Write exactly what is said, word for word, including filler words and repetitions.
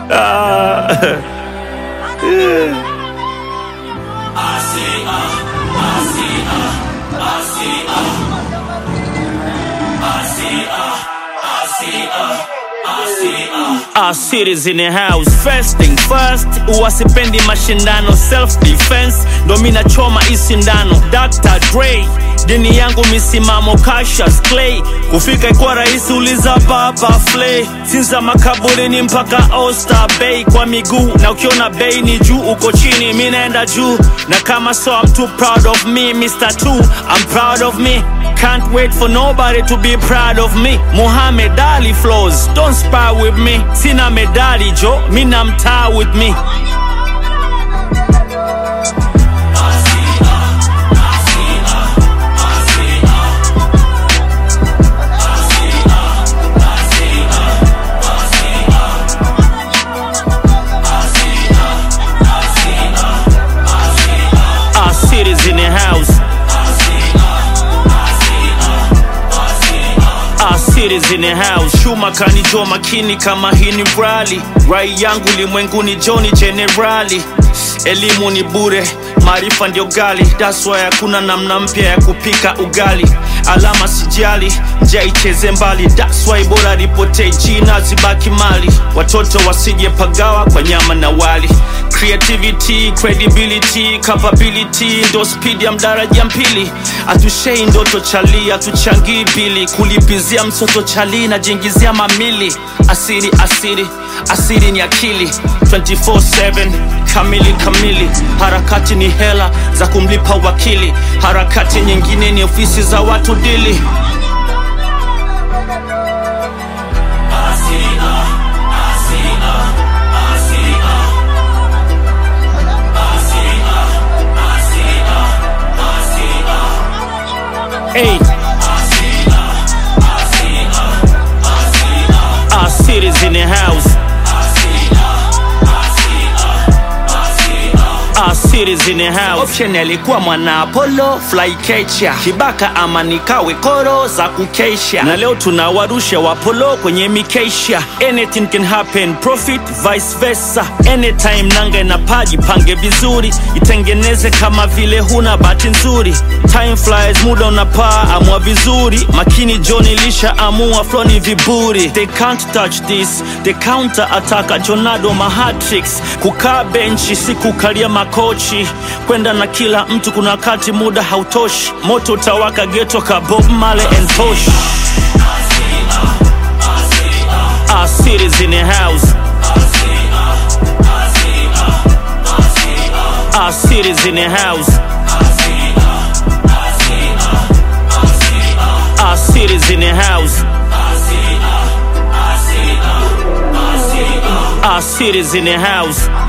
Ah. Yeah. Our cities in the house. First thing first, uwasipendi mashindano. Self-defense, ndo mina choma isindano. Doctor Dre, dini yangu misimamo. Cassius Clay, kufika ikuwa rahisi uliza Baba Flay. Sinza makaburini mpaka Oyster Bay kwa miguu. Na ukiona bay ni juu, uko chini minaenda juu. Na kama so I'm too proud of me, Mister Two, I'm proud of me. Can't wait for nobody to be proud of me. Muhammad Ali flows, don't spar with me. Sina medali jo, mina mtaa with me. Our cities in the house. Our cities in the house. Shuma kanijua makini kama hii ni rally. Rai yangu limwenguni Johnny Generali. Elimu ni bure, maarifa ndio gali. That's why hakuna namna mpya ya kupika ugali. Alama sijali, njia icheze mbali. That's why bora ripotee jina zibaki mali. Watoto wasije pagawa kwa nyama na wali. Creativity, credibility, capability, ndo speed ya mdaraja mpili. Atushei ndoto chali, atuchangii bili. Kulipizia msoto chali na jingizia mamili. Asiri, asiri, asiri ni akili. twenty-four seven, kamili kamili. Harakati ni hela za kumlipa wakili. Harakati nyingine ni ofisi za watu dili. Hey. Our cities in the house. Our cities in the house. Option alikuwa mwana Apollo, fly catcher. Kibaka ama nikawe koro za kukesha. Na leo tunawarusha wapolo kwenye mikesha. Anything can happen, profit vice versa. Anytime nanga na paji pange vizuri. Itengeneze kama vile huna bahati nzuri. Time flies, muda unapaa, amua vizuri. Makini Johnny lisha amua flow ni viburi. They can't touch this, they counter attack. Jonado mahatrix, kukaa benchi si kukalia makochi. Kwenda na kila mtu kuna wakati muda hautoshi. Moto utawaka ghetto ka Bob Marley and Tosh. Our cities in the house. Our cities in the house. Our cities in the house. Our cities in the house.